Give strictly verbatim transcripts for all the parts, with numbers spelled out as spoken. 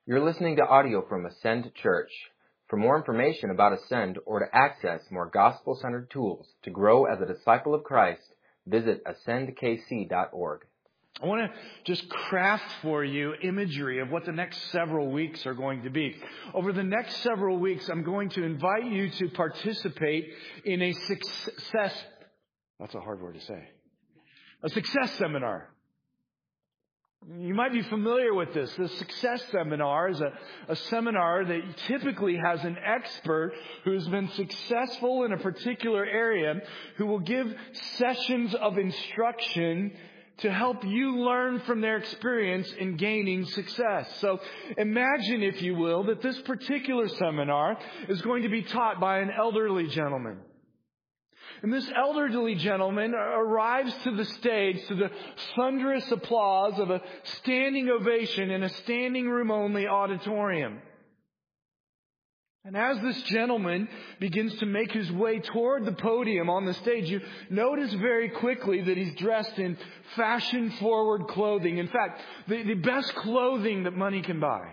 You're listening to audio from Ascend Church. For more information about Ascend or to access more gospel-centered tools to grow as a disciple of Christ, visit ascend k c dot org. I want to just craft for you imagery of what the next several weeks are going to be. Over the next several weeks, I'm going to invite you to participate in a success, that's a hard word to say, a success seminar. You might be familiar with this. The Success Seminar is a, a seminar that typically has an expert who's been successful in a particular area who will give sessions of instruction to help you learn from their experience in gaining success. So imagine, if you will, that this particular seminar is going to be taught by an elderly gentleman. And this elderly gentleman arrives to the stage to the thunderous applause of a standing ovation in a standing room only auditorium. And as this gentleman begins to make his way toward the podium on the stage, you notice very quickly that he's dressed in fashion-forward clothing. In fact, the, the best clothing that money can buy.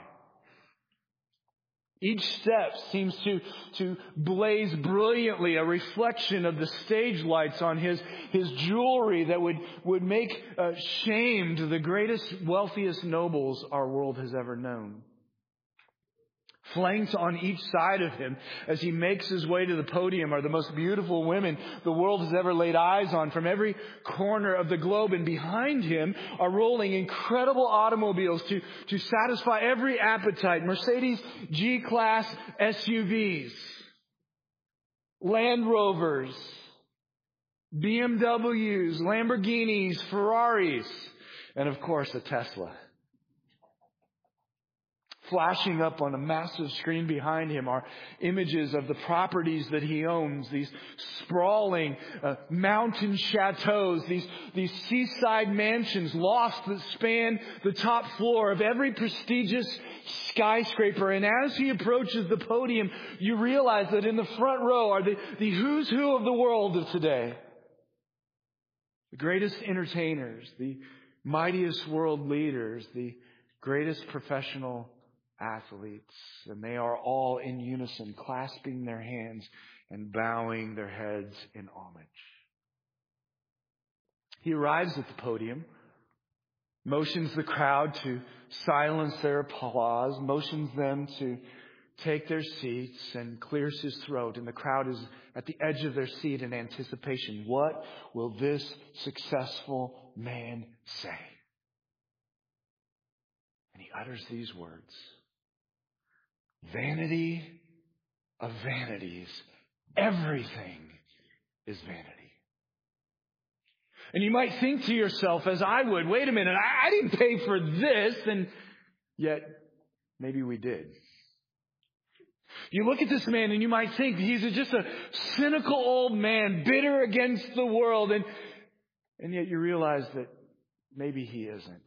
Each step seems to, to blaze brilliantly, a reflection of the stage lights on his, his jewelry that would, would make uh, shamed the greatest, wealthiest nobles our world has ever known. Flanked on each side of him as he makes his way to the podium are the most beautiful women the world has ever laid eyes on from every corner of the globe. And behind him are rolling incredible automobiles to, to satisfy every appetite. Mercedes G-Class S U Vs, Land Rovers, B M Ws, Lamborghinis, Ferraris, and of course a Tesla. Flashing up on a massive screen behind him are images of the properties that he owns, these sprawling uh, mountain chateaus, these, these seaside mansions lost that span the top floor of every prestigious skyscraper. And as he approaches the podium, you realize that in the front row are the, the who's who of the world of today. The greatest entertainers, the mightiest world leaders, the greatest professional athletes, and they are all in unison, clasping their hands and bowing their heads in homage. He arrives at the podium, motions the crowd to silence their applause, motions them to take their seats, and clears his throat, and the crowd is at the edge of their seat in anticipation. What will this successful man say? And he utters these words: vanity of vanities, everything is vanity. And you might think to yourself, as I would, wait a minute, I, I didn't pay for this, and yet maybe we did. You look at this man and you might think he's just a cynical old man, bitter against the world, and, and yet you realize that maybe he isn't.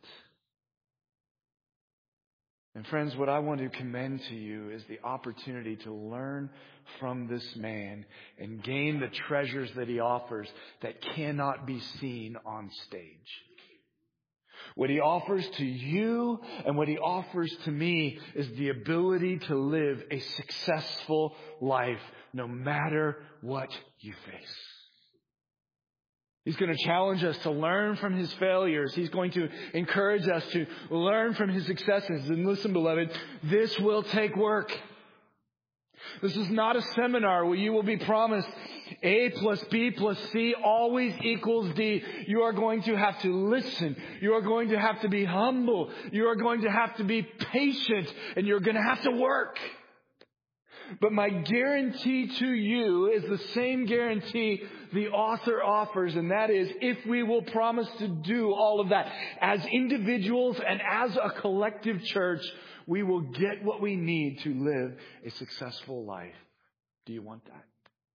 And friends, what I want to commend to you is the opportunity to learn from this man and gain the treasures that he offers that cannot be seen on stage. What he offers to you and what he offers to me is the ability to live a successful life no matter what you face. He's going to challenge us to learn from his failures. He's going to encourage us to learn from his successes. And listen, beloved, this will take work. This is not a seminar where you will be promised A plus B plus C always equals D. You are going to have to listen. You are going to have to be humble. You are going to have to be patient. And you're going to have to work. But my guarantee to you is the same guarantee the author offers, and that is if we will promise to do all of that as individuals and as a collective church, we will get what we need to live a successful life. Do you want that?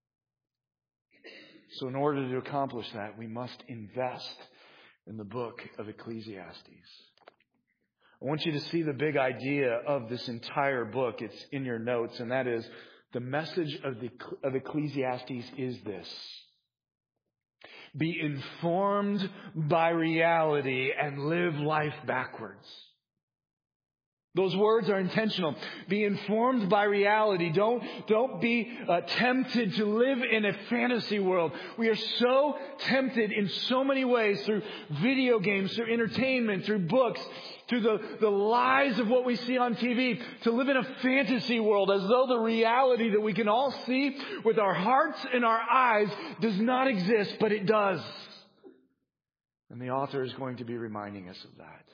So in order to accomplish that, we must invest in the book of Ecclesiastes. I want you to see the big idea of this entire book. It's in your notes, and that is the message of the of Ecclesiastes is this: be informed by reality and live life backwards. Those words are intentional. Be informed by reality. Don't, don't be uh, tempted to live in a fantasy world. We are so tempted in so many ways through video games, through entertainment, through books, through the, the lies of what we see on T V, to live in a fantasy world as though the reality that we can all see with our hearts and our eyes does not exist, but it does. And the author is going to be reminding us of that.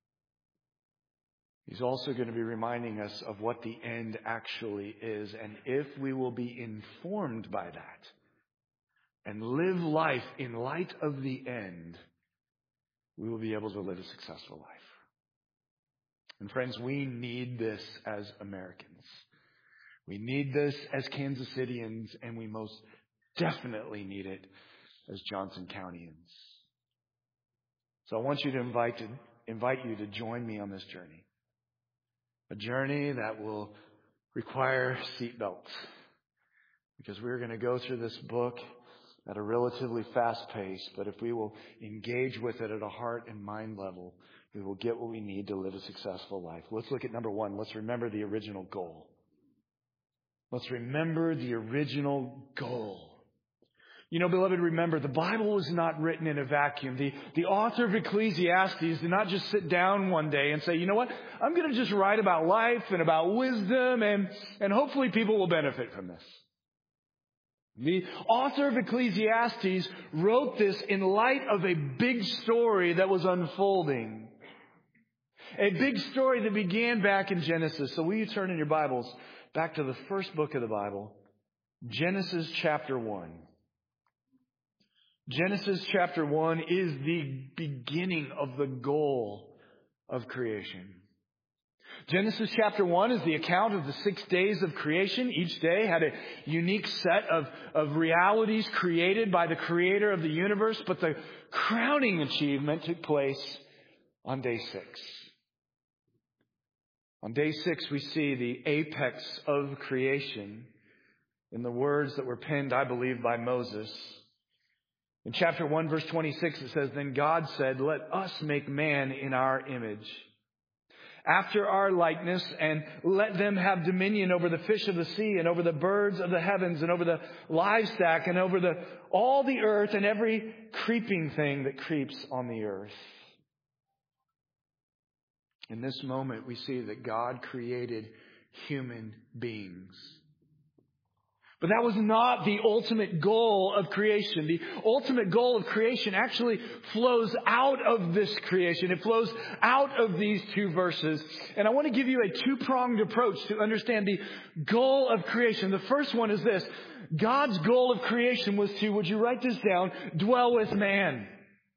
He's also going to be reminding us of what the end actually is. And if we will be informed by that and live life in light of the end, we will be able to live a successful life. And friends, we need this as Americans. We need this as Kansas Cityans, and we most definitely need it as Johnson Countyans. So I want you to invite, to invite you to join me on this journey. A journey that will require seatbelts, because we're going to go through this book at a relatively fast pace. But if we will engage with it at a heart and mind level, we will get what we need to live a successful life. Let's look at number one. Let's remember the original goal. Let's remember the original goal. You know, beloved, remember, the Bible was not written in a vacuum. The, the author of Ecclesiastes did not just sit down one day and say, you know what, I'm going to just write about life and about wisdom, and, and hopefully people will benefit from this. The author of Ecclesiastes wrote this in light of a big story that was unfolding. A big story that began back in Genesis. So will you turn in your Bibles back to the first book of the Bible, Genesis chapter one. Genesis chapter one is the beginning of the goal of creation. Genesis chapter one is the account of the six days of creation. Each day had a unique set of, of realities created by the creator of the universe, but the crowning achievement took place on day six. On day six, we see the apex of creation in the words that were penned, I believe, by Moses. In chapter one, verse twenty-six, it says, "Then God said, let us make man in our image, after our likeness, and let them have dominion over the fish of the sea, and over the birds of the heavens, and over the livestock, and over the all the earth, and every creeping thing that creeps on the earth." In this moment, we see that God created human beings. But that was not the ultimate goal of creation. The ultimate goal of creation actually flows out of this creation. It flows out of these two verses. And I want to give you a two-pronged approach to understand the goal of creation. The first one is this. God's goal of creation was to, would you write this down, dwell with man.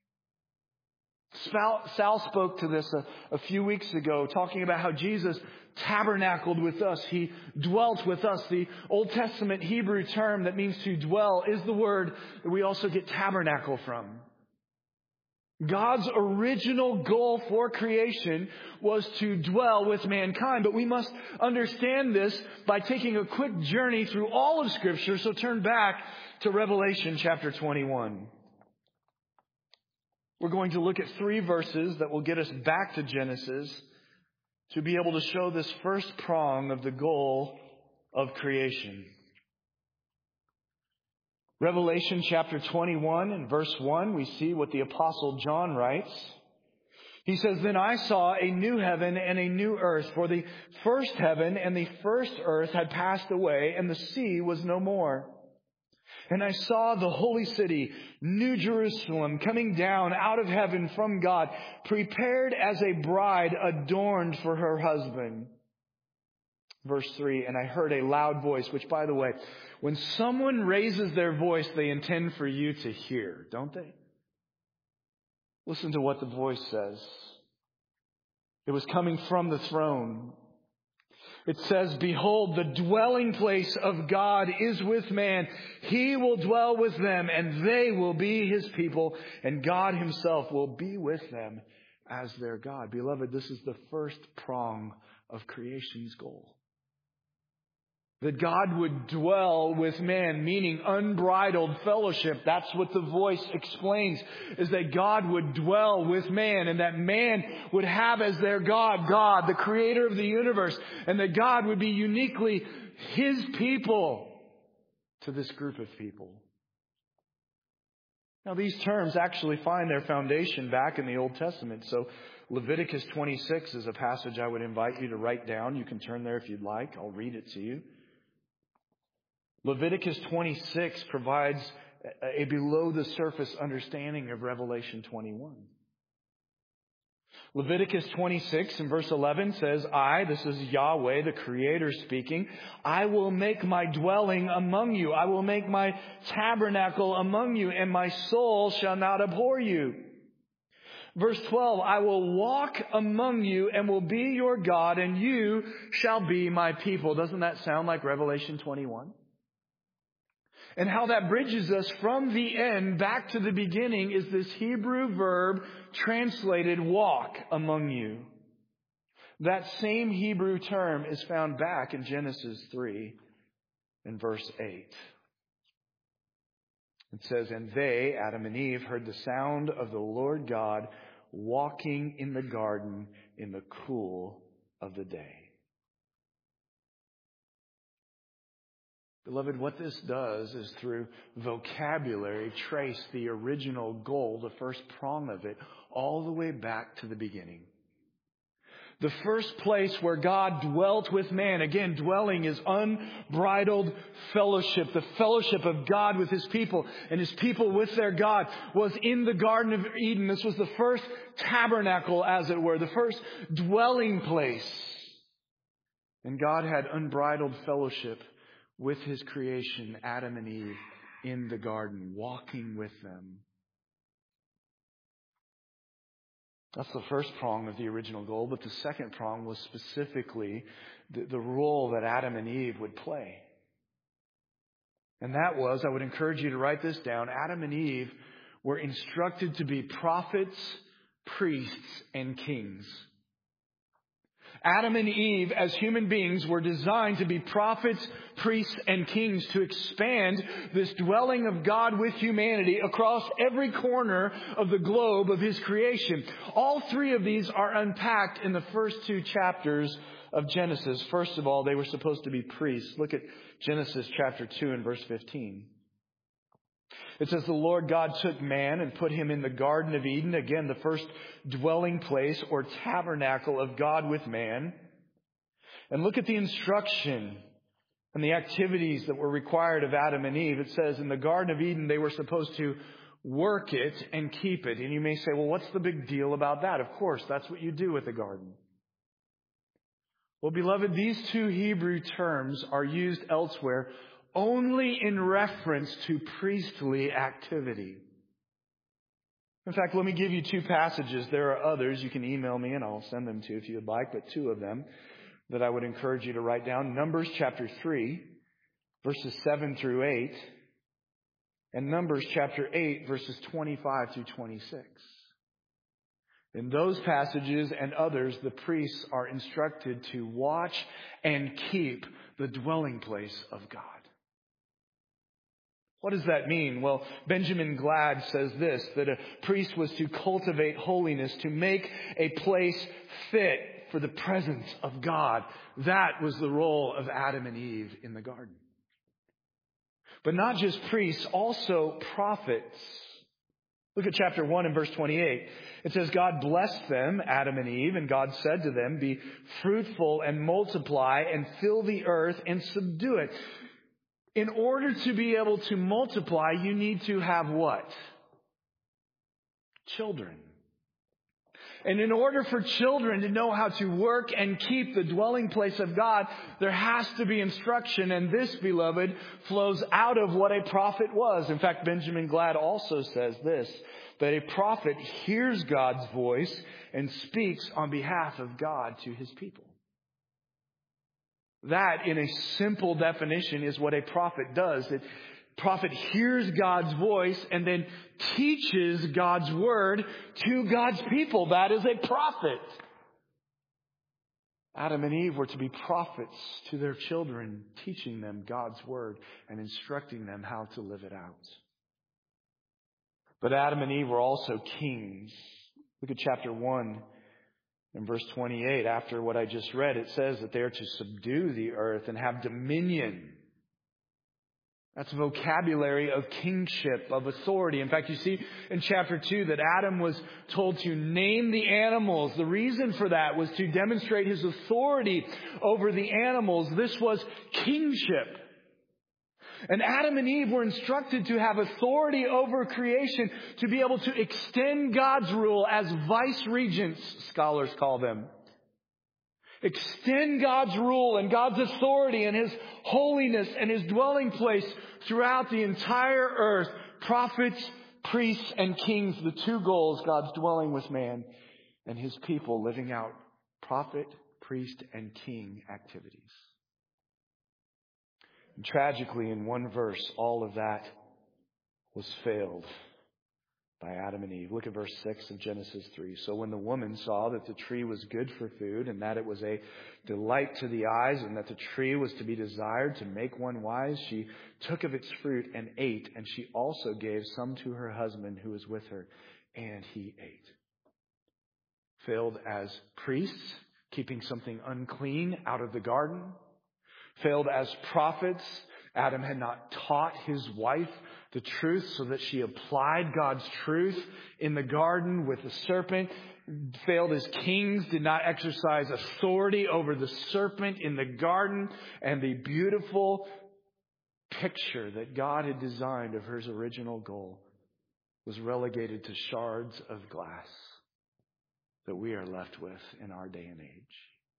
Sal spoke to this a, a few weeks ago, talking about how Jesus tabernacled with us. He dwelt with us. The Old Testament Hebrew term that means to dwell is the word that we also get tabernacle from. God's original goal for creation was to dwell with mankind, but we must understand this by taking a quick journey through all of Scripture. So turn back to Revelation chapter twenty-one. We're going to look at three verses that will get us back to Genesis to be able to show this first prong of the goal of creation. Revelation chapter twenty-one and verse one, we see what the Apostle John writes. He says, "Then I saw a new heaven and a new earth, for the first heaven and the first earth had passed away, and the sea was no more. And I saw the holy city, New Jerusalem, coming down out of heaven from God, prepared as a bride adorned for her husband." Verse three, "And I heard a loud voice," which, by the way, when someone raises their voice, they intend for you to hear, don't they? Listen to what the voice says. It was coming from the throne. It says, "Behold, the dwelling place of God is with man. He will dwell with them, and they will be His people, and God Himself will be with them as their God." Beloved, this is the first prong of creation's goal. That God would dwell with man, meaning unbridled fellowship. That's what the voice explains, is that God would dwell with man, and that man would have as their God, God, the creator of the universe, and that God would be uniquely his people to this group of people. Now, these terms actually find their foundation back in the Old Testament. So Leviticus twenty-six is a passage I would invite you to write down. You can turn there if you'd like. I'll read it to you. Leviticus twenty-six provides a below-the-surface understanding of Revelation twenty-one. Leviticus twenty-six and verse eleven says, I, this is Yahweh, the Creator speaking, I will make my dwelling among you. I will make my tabernacle among you, and my soul shall not abhor you. Verse twelve, I will walk among you and will be your God, and you shall be my people. Doesn't that sound like Revelation twenty-one? And how that bridges us from the end back to the beginning is this Hebrew verb translated walk among you. That same Hebrew term is found back in Genesis three and verse eight. It says, and they, Adam and Eve, heard the sound of the Lord God walking in the garden in the cool of the day. Beloved, what this does is through vocabulary trace the original goal, the first prong of it, all the way back to the beginning. The first place where God dwelt with man, again, dwelling is unbridled fellowship, the fellowship of God with his people and his people with their God, was in the Garden of Eden. This was the first tabernacle, as it were, the first dwelling place. And God had unbridled fellowship with his creation, Adam and Eve, in the garden, walking with them. That's the first prong of the original goal, but the second prong was specifically the, the role that Adam and Eve would play. And that was, I would encourage you to write this down, Adam and Eve were instructed to be prophets, priests, and kings. Adam and Eve, as human beings, were designed to be prophets, priests, and kings to expand this dwelling of God with humanity across every corner of the globe of his creation. All three of these are unpacked in the first two chapters of Genesis. First of all, they were supposed to be priests. Look at Genesis chapter two and verse fifteen. It says, the Lord God took man and put him in the Garden of Eden. Again, the first dwelling place or tabernacle of God with man. And look at the instruction and the activities that were required of Adam and Eve. It says in the Garden of Eden, they were supposed to work it and keep it. And you may say, well, what's the big deal about that? Of course, that's what you do with a garden. Well, beloved, these two Hebrew terms are used elsewhere only in reference to priestly activity. In fact, let me give you two passages. There are others. You can email me and I'll send them to you if you would like, but two of them that I would encourage you to write down. Numbers chapter three, verses seven through eight, and Numbers chapter eight, verses twenty-five through twenty-six. In those passages and others, the priests are instructed to watch and keep the dwelling place of God. What does that mean? Well, Benjamin Glad says this, that a priest was to cultivate holiness, to make a place fit for the presence of God. That was the role of Adam and Eve in the garden. But not just priests, also prophets. Look at chapter one and verse twenty-eight. It says, God blessed them, Adam and Eve, and God said to them, be fruitful and multiply and fill the earth and subdue it. In order to be able to multiply, you need to have what? Children. And in order for children to know how to work and keep the dwelling place of God, there has to be instruction. And this, beloved, flows out of what a prophet was. In fact, Benjamin Glad also says this, that a prophet hears God's voice and speaks on behalf of God to his people. That, in a simple definition, is what a prophet does. A prophet hears God's voice and then teaches God's word to God's people. That is a prophet. Adam and Eve were to be prophets to their children, teaching them God's word and instructing them how to live it out. But Adam and Eve were also kings. Look at chapter one and verse twenty-eight. After what I just read, it says that they are to subdue the earth and have dominion. That's vocabulary of kingship, of authority. In fact, you see in chapter two that Adam was told to name the animals. The reason for that was to demonstrate his authority over the animals. This was kingship. And Adam and Eve were instructed to have authority over creation, to be able to extend God's rule as vice regents, scholars call them. Extend God's rule and God's authority and His holiness and His dwelling place throughout the entire earth. Prophets, priests, and kings, the two goals, God's dwelling with man and His people living out prophet, priest, and king activities. And tragically, in one verse, all of that was failed by Adam and Eve. Look at verse six of Genesis three. So when the woman saw that the tree was good for food and that it was a delight to the eyes and that the tree was to be desired to make one wise, she took of its fruit and ate, and she also gave some to her husband who was with her, and he ate. Failed as priests, keeping something unclean out of the garden. Failed as prophets. Adam had not taught his wife the truth so that she applied God's truth in the garden with the serpent. Failed as kings, did not exercise authority over the serpent in the garden. And the beautiful picture that God had designed of His original goal was relegated to shards of glass that we are left with in our day and age.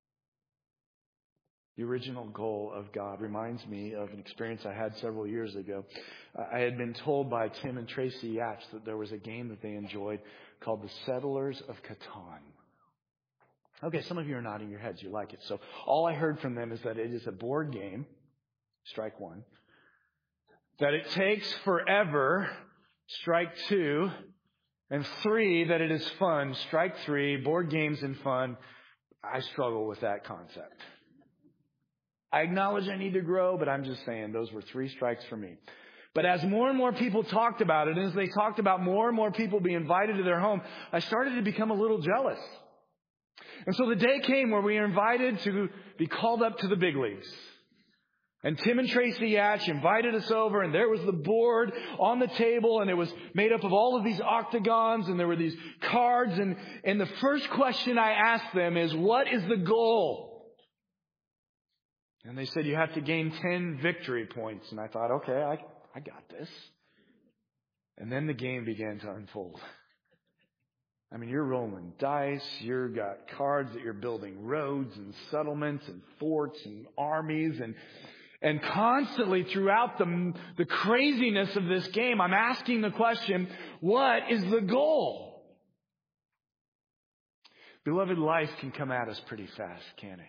The original goal of God reminds me of an experience I had several years ago. Uh, I had been told by Tim and Tracy Yatch that there was a game that they enjoyed called the Settlers of Catan. Okay, some of you are nodding your heads. You like it. So all I heard from them is that it is a board game, strike one, that it takes forever, strike two, and three, that it is fun, strike three, board games and fun. I struggle with that concept. I acknowledge I need to grow, but I'm just saying those were three strikes for me. But as more and more people talked about it, and as they talked about more and more people being invited to their home, I started to become a little jealous. And so the day came where we were invited to be called up to the big leagues. And Tim and Tracy Yatch invited us over, and there was the board on the table, and it was made up of all of these octagons, and there were these cards. And, and the first question I asked them is, what is the goal? And they said, you have to gain ten victory points. And I thought, okay, I, I got this. And then the game began to unfold. I mean, you're rolling dice. You've got cards that you're building roads and settlements and forts and armies. And, and constantly throughout the, the craziness of this game, I'm asking the question, what is the goal? Beloved, life can come at us pretty fast, can't it?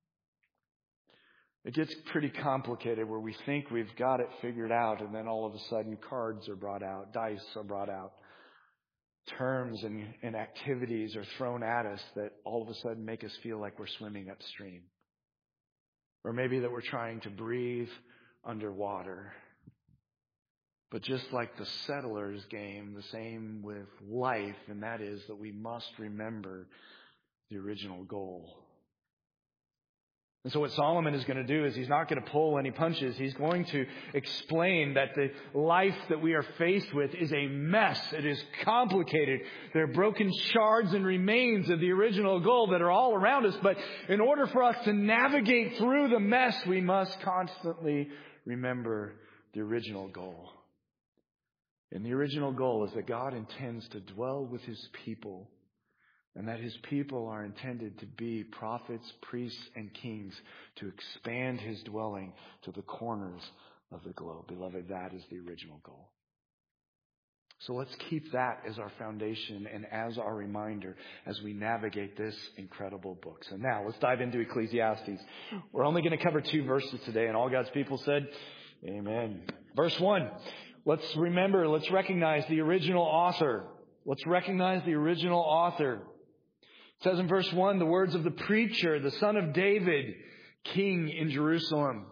It gets pretty complicated where we think we've got it figured out, and then all of a sudden cards are brought out, dice are brought out, terms and, and activities are thrown at us that all of a sudden make us feel like we're swimming upstream. Or maybe that we're trying to breathe underwater. But just like the settlers game, the same with life, and that is that we must remember the original goal. And so what Solomon is going to do is he's not going to pull any punches. He's going to explain that the life that we are faced with is a mess. It is complicated. There are broken shards and remains of the original goal that are all around us. But in order for us to navigate through the mess, we must constantly remember the original goal. And the original goal is that God intends to dwell with His people, and that His people are intended to be prophets, priests, and kings to expand His dwelling to the corners of the globe. Beloved, that is the original goal. So let's keep that as our foundation and as our reminder as we navigate this incredible book. So now let's dive into Ecclesiastes. We're only going to cover two verses today, and all God's people said, amen. Verse one. Let's remember, let's recognize the original author. Let's recognize the original author. It says in verse one, the words of the preacher, the son of David, king in Jerusalem.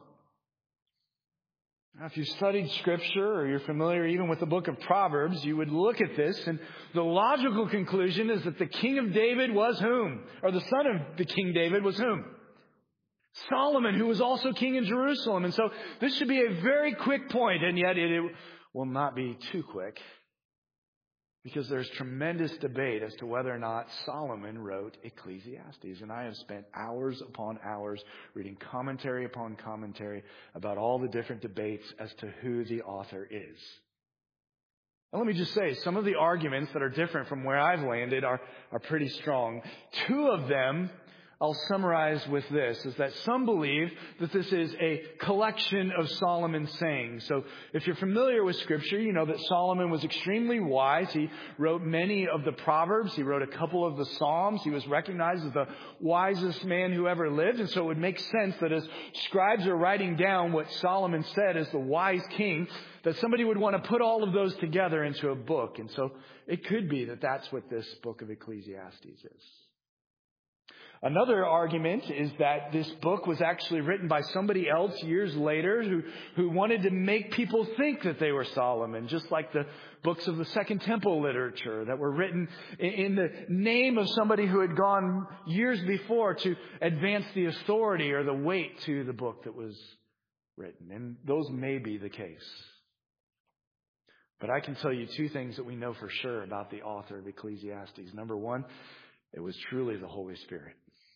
Now, if you've studied Scripture or you're familiar even with the book of Proverbs, you would look at this and the logical conclusion is that the king of David was whom? Or the son of the king David was whom? Solomon, who was also king in Jerusalem. And so this should be a very quick point, and yet it, it will not be too quick. Because there's tremendous debate as to whether or not Solomon wrote Ecclesiastes. And I have spent hours upon hours reading commentary upon commentary about all the different debates as to who the author is. And let me just say, some of the arguments that are different from where I've landed are, are pretty strong. Two of them I'll summarize with this, is that some believe that this is a collection of Solomon's sayings. So if you're familiar with Scripture, you know that Solomon was extremely wise. He wrote many of the Proverbs. He wrote a couple of the Psalms. He was recognized as the wisest man who ever lived. And so it would make sense that as scribes are writing down what Solomon said as the wise king, that somebody would want to put all of those together into a book. And so it could be that that's what this book of Ecclesiastes is. Another argument is that this book was actually written by somebody else years later who, who wanted to make people think that they were Solomon, just like the books of the Second Temple literature that were written in, in the name of somebody who had gone years before to advance the authority or the weight to the book that was written. And those may be the case. But I can tell you two things that we know for sure about the author of Ecclesiastes. Number one, it was truly the Holy Spirit.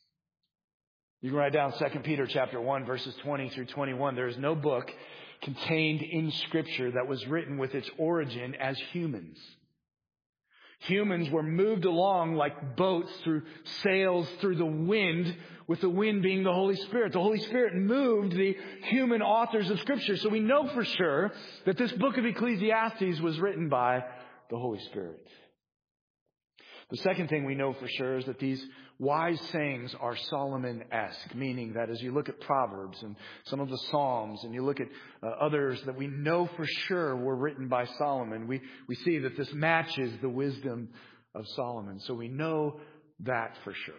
You can write down Second Peter chapter one, verses twenty through twenty-one. There is no book contained in Scripture that was written with its origin as humans. Humans were moved along like boats through sails through the wind, with the wind being the Holy Spirit. The Holy Spirit moved the human authors of Scripture. So we know for sure that this book of Ecclesiastes was written by the Holy Spirit. The second thing we know for sure is that these wise sayings are Solomon-esque, meaning that as you look at Proverbs and some of the Psalms and you look at uh, others that we know for sure were written by Solomon, we, we see that this matches the wisdom of Solomon. So we know that for sure.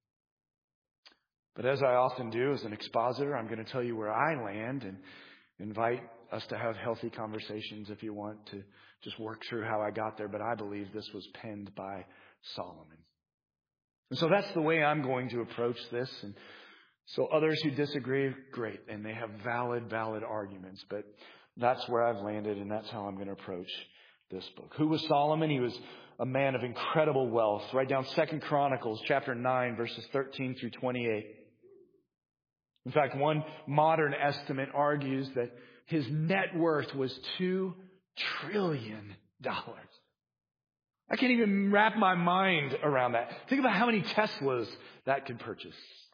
But as I often do as an expositor, I'm going to tell you where I land and invite us to have healthy conversations if you want to just work through how I got there. But I believe this was penned by Solomon. And so that's the way I'm going to approach this. And so others who disagree, great. And they have valid, valid arguments. But that's where I've landed, and that's how I'm going to approach this book. Who was Solomon? He was a man of incredible wealth. Write down Second Chronicles chapter nine, verses thirteen through twenty-eight. In fact, one modern estimate argues that his net worth was two trillion dollars. I can't even wrap my mind around that. Think about how many Teslas that could purchase.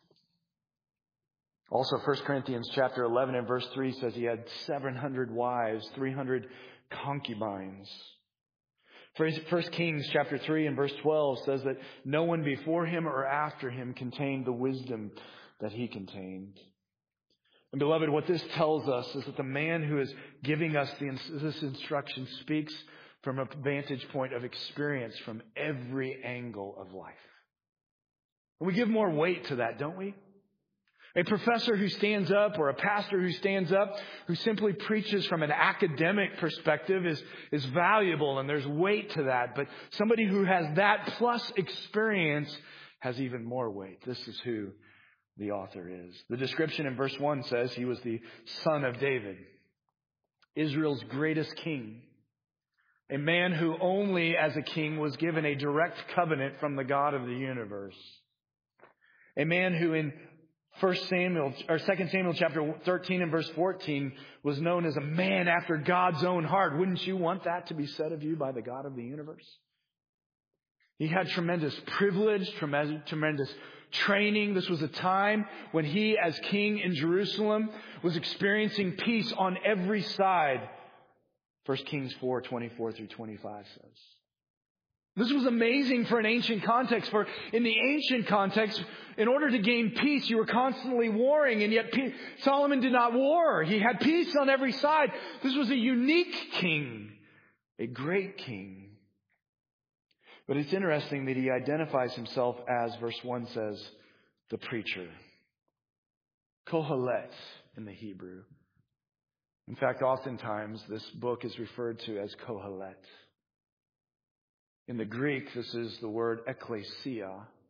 Also, First Corinthians chapter eleven and verse three says he had seven hundred wives, three hundred concubines. First Kings chapter three and verse twelve says that no one before him or after him contained the wisdom that he contained. And beloved, what this tells us is that the man who is giving us the, this instruction speaks from a vantage point of experience from every angle of life. And we give more weight to that, don't we? A professor who stands up or a pastor who stands up who simply preaches from an academic perspective is, is valuable, and there's weight to that. But somebody who has that plus experience has even more weight. This is who the author is. The description in verse one says he was the son of David, Israel's greatest king. A man who only as a king was given a direct covenant from the God of the universe. A man who in First Samuel or Second Samuel chapter thirteen and verse fourteen was known as a man after God's own heart. Wouldn't you want that to be said of you by the God of the universe? He had tremendous privilege, tremendous, tremendous training. This was a time when he, as king in Jerusalem, was experiencing peace on every side. First Kings four, twenty-four through twenty-five says. This was amazing for an ancient context. For in the ancient context, in order to gain peace, you were constantly warring. And yet Solomon did not war. He had peace on every side. This was a unique king. A great king. But it's interesting that he identifies himself as, verse one says, the preacher. Kohelet in the Hebrew. In fact, oftentimes this book is referred to as Kohelet. In the Greek, this is the word ekklesia.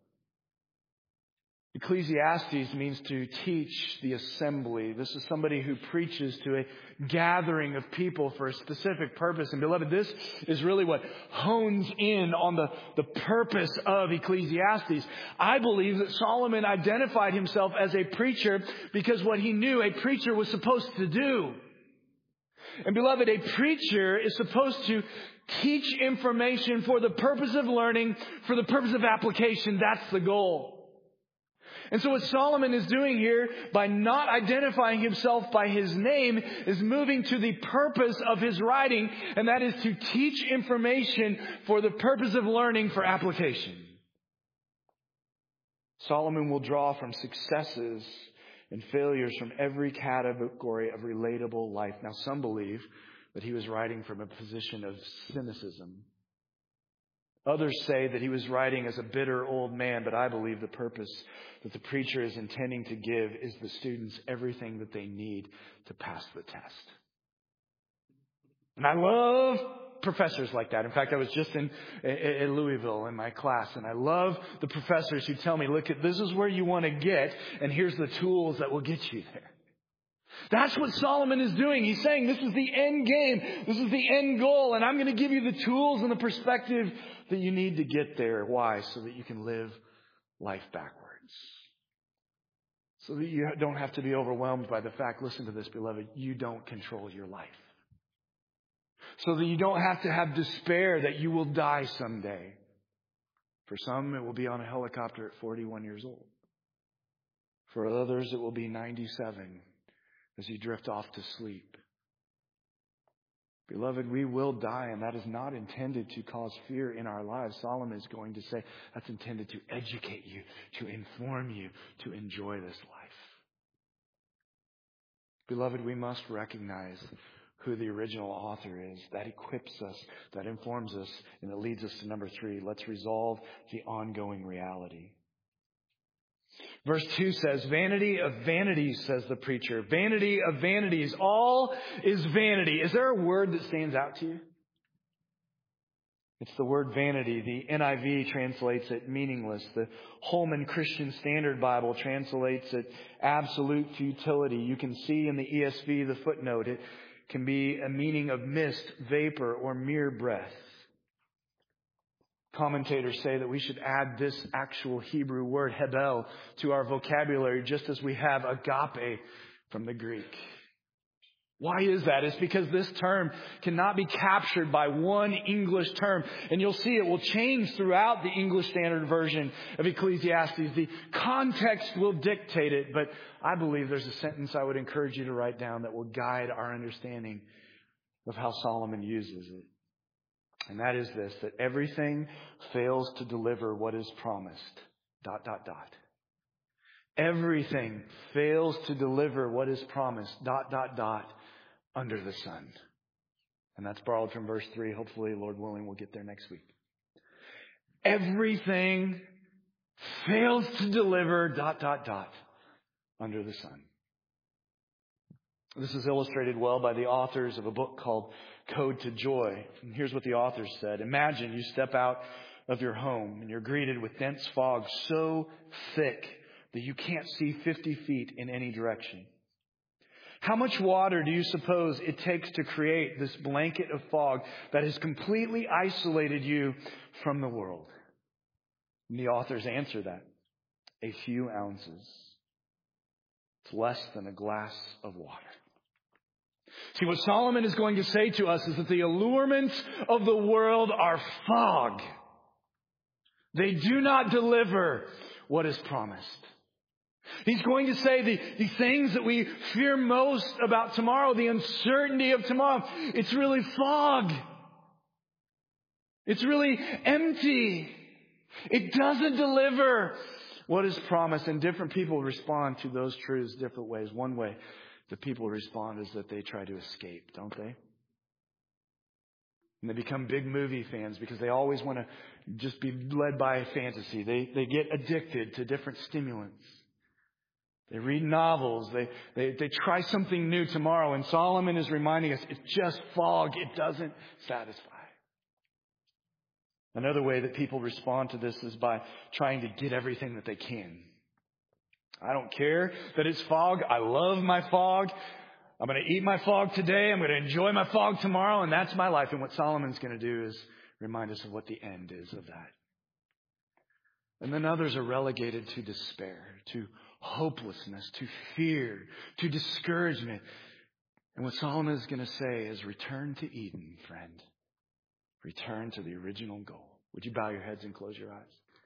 Ecclesiastes means to teach the assembly. This is somebody who preaches to a gathering of people for a specific purpose. And beloved, this is really what hones in on the, the purpose of Ecclesiastes. I believe that Solomon identified himself as a preacher because what he knew a preacher was supposed to do. And beloved, a preacher is supposed to teach information for the purpose of learning, for the purpose of application. That's the goal. And so what Solomon is doing here, by not identifying himself by his name, is moving to the purpose of his writing, and that is to teach information for the purpose of learning for application. Solomon will draw from successes and failures from every category of relatable life. Now, some believe that he was writing from a position of cynicism. Others say that he was writing as a bitter old man, but I believe the purpose that the preacher is intending to give is the students everything that they need to pass the test. And I love professors like that. In fact, I was just in, in Louisville in my class, and I love the professors who tell me, look, this is where you want to get, and here's the tools that will get you there. That's what Solomon is doing. He's saying this is the end game. This is the end goal. And I'm going to give you the tools and the perspective that you need to get there. Why? So that you can live life backwards. So that you don't have to be overwhelmed by the fact, listen to this, beloved, you don't control your life. So that you don't have to have despair that you will die someday. For some, it will be on a helicopter at forty-one years old. For others, it will be ninety-seven. As you drift off to sleep. Beloved, we will die, and that is not intended to cause fear in our lives. Solomon is going to say that's intended to educate you, to inform you, to enjoy this life. Beloved, we must recognize who the original author is. That equips us, that informs us, and it leads us to number three. Let's resolve the ongoing reality. Verse two says, vanity of vanities, says the preacher. Vanity of vanities. All is vanity. Is there a word that stands out to you? It's the word vanity. The N I V translates it meaningless. The Holman Christian Standard Bible translates it absolute futility. You can see in the E S V the footnote. It can be a meaning of mist, vapor, or mere breath. Commentators say that we should add this actual Hebrew word, hebel, to our vocabulary, just as we have agape from the Greek. Why is that? It's because this term cannot be captured by one English term. And you'll see it will change throughout the English Standard Version of Ecclesiastes. The context will dictate it, but I believe there's a sentence I would encourage you to write down that will guide our understanding of how Solomon uses it. And that is this, that everything fails to deliver what is promised. Dot, dot, dot. Everything fails to deliver what is promised. Dot, dot, dot. Under the sun. And that's borrowed from verse three. Hopefully, Lord willing, we'll get there next week. Everything fails to deliver. Dot, dot, dot. Under the sun. This is illustrated well by the authors of a book called Code to Joy. And here's what the authors said. Imagine you step out of your home and you're greeted with dense fog so thick that you can't see fifty feet in any direction. How much water do you suppose it takes to create this blanket of fog that has completely isolated you from the world? And the authors answer that. A few ounces. It's less than a glass of water. See, what Solomon is going to say to us is that the allurements of the world are fog. They do not deliver what is promised. He's going to say the, the things that we fear most about tomorrow, the uncertainty of tomorrow, it's really fog. It's really empty. It doesn't deliver what is promised. And different people respond to those truths different ways. One way the people respond is that they try to escape, don't they? And they become big movie fans because they always want to just be led by a fantasy. They, they get addicted to different stimulants. They read novels. They, they, they try something new tomorrow. And Solomon is reminding us, it's just fog. It doesn't satisfy. Another way that people respond to this is by trying to get everything that they can. I don't care that it's fog. I love my fog. I'm going to eat my fog today. I'm going to enjoy my fog tomorrow. And that's my life. And what Solomon's going to do is remind us of what the end is of that. And then others are relegated to despair, to hopelessness, to fear, to discouragement. And what Solomon is going to say is, return to Eden, friend. Return to the original goal. Would you bow your heads and close your eyes?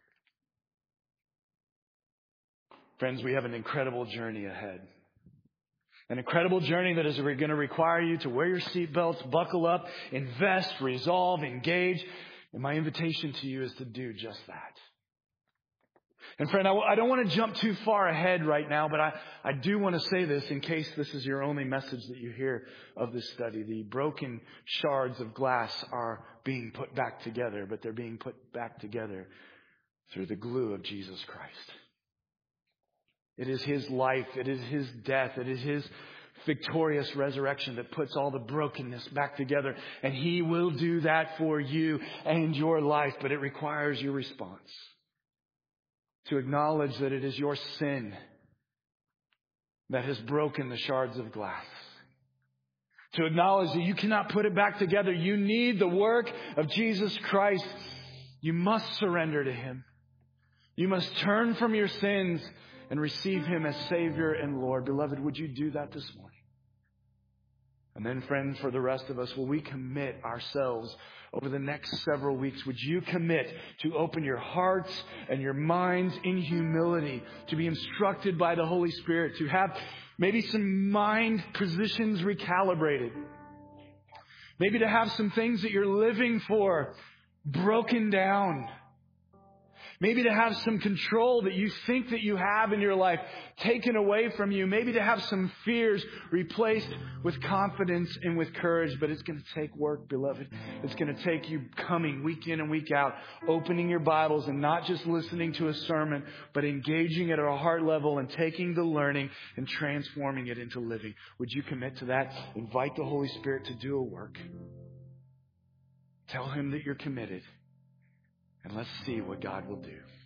Friends, we have an incredible journey ahead. An incredible journey that is going to require you to wear your seatbelts, buckle up, invest, resolve, engage. And my invitation to you is to do just that. And friend, I, I don't want to jump too far ahead right now, but I, I do want to say this in case this is your only message that you hear of this study. The broken shards of glass are being put back together, but they're being put back together through the glue of Jesus Christ. It is His life, it is His death, it is His victorious resurrection that puts all the brokenness back together. And He will do that for you and your life, but it requires your response. To acknowledge that it is your sin that has broken the shards of glass. To acknowledge that you cannot put it back together. You need the work of Jesus Christ. You must surrender to Him. You must turn from your sins and receive Him as Savior and Lord. Beloved, would you do that this morning? And then, friends, for the rest of us, will we commit ourselves over the next several weeks? Would you commit to open your hearts and your minds in humility, to be instructed by the Holy Spirit, to have maybe some mind positions recalibrated, maybe to have some things that you're living for broken down, maybe to have some control that you think that you have in your life taken away from you. Maybe to have some fears replaced with confidence and with courage. But it's going to take work, beloved. It's going to take you coming week in and week out, opening your Bibles and not just listening to a sermon, but engaging at a heart level and taking the learning and transforming it into living. Would you commit to that? Invite the Holy Spirit to do a work. Tell Him that you're committed. And let's see what God will do.